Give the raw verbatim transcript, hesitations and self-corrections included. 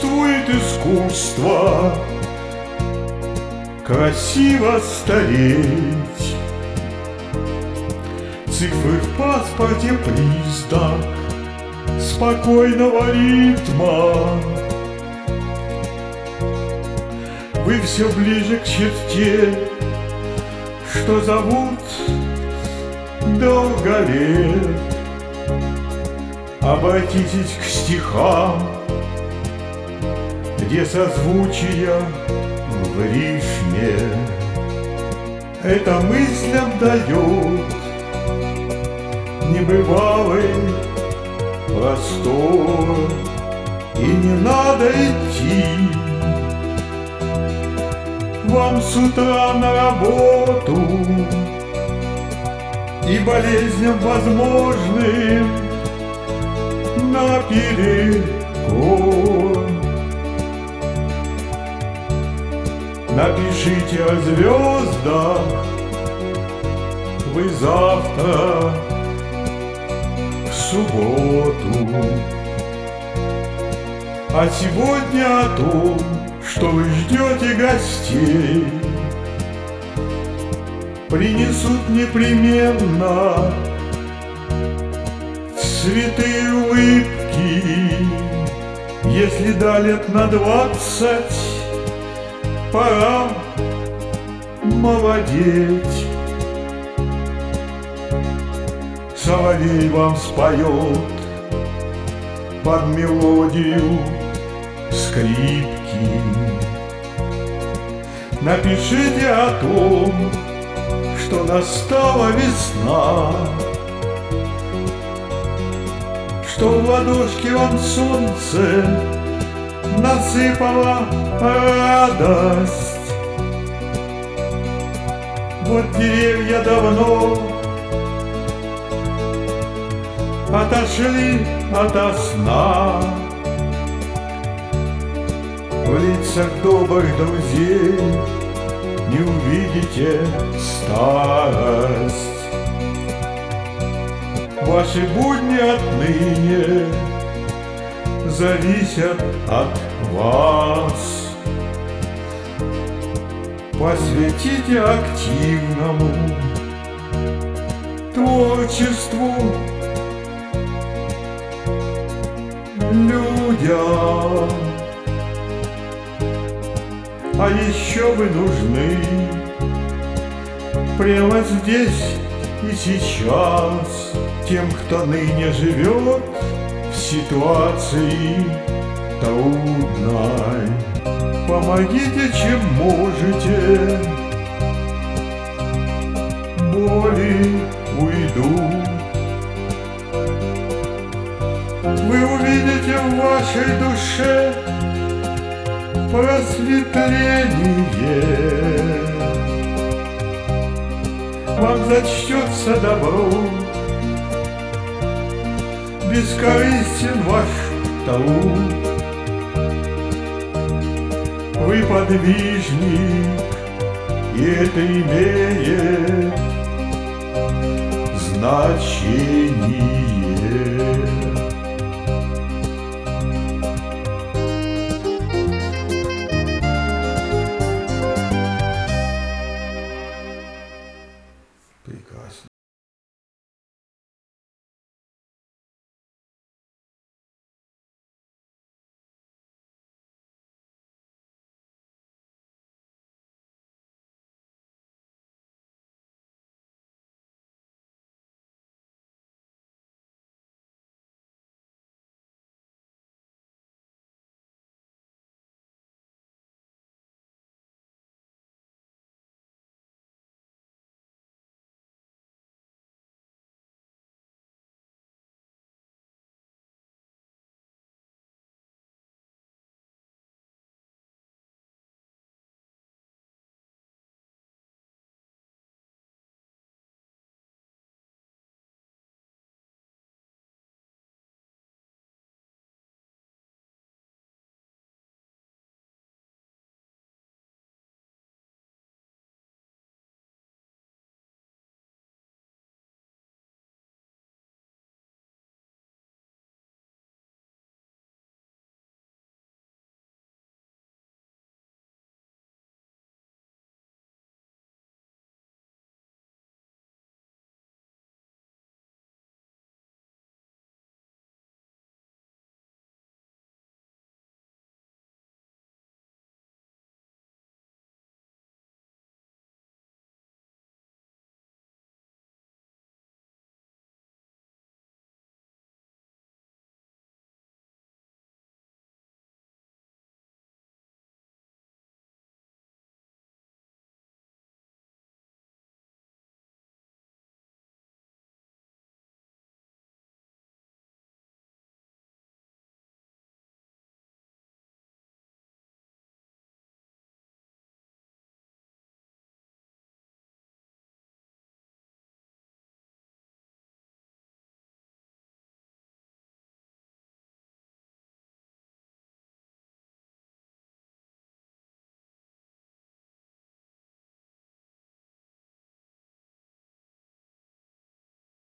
существует искусство красиво стареть. Цифры в паспорте признак спокойного ритма. Вы все ближе к черте, что зовут долголет. Обратитесь к стихам, где созвучия в рифме. Эта мысль обдает небывалый простор, и не надо идти вам с утра на работу и болезням возможным наперекор. Напишите о звездах вы завтра в субботу, а сегодня о том, что вы ждете гостей. Принесут непременно цветы и улыбки, если до лет на двадцать пора молодеть. Соловей вам споет под мелодию скрипки. Напишите о том, что настала весна, что в ладошки вам солнце насыпало радость. Вот деревья давно отошли ото сна. В лицах добрых друзей не увидите старость. Ваши будни отныне зависят от вас. Посвятите активному творчеству людям. А еще вы нужны прямо здесь и сейчас тем, кто ныне живет в ситуации трудной. Помогите, чем можете, боли уйдут. Вы увидите в вашей душе просветление. Вам зачтется добро, бескорыстен ваш труд. Вы подвижник, и это имеет значение.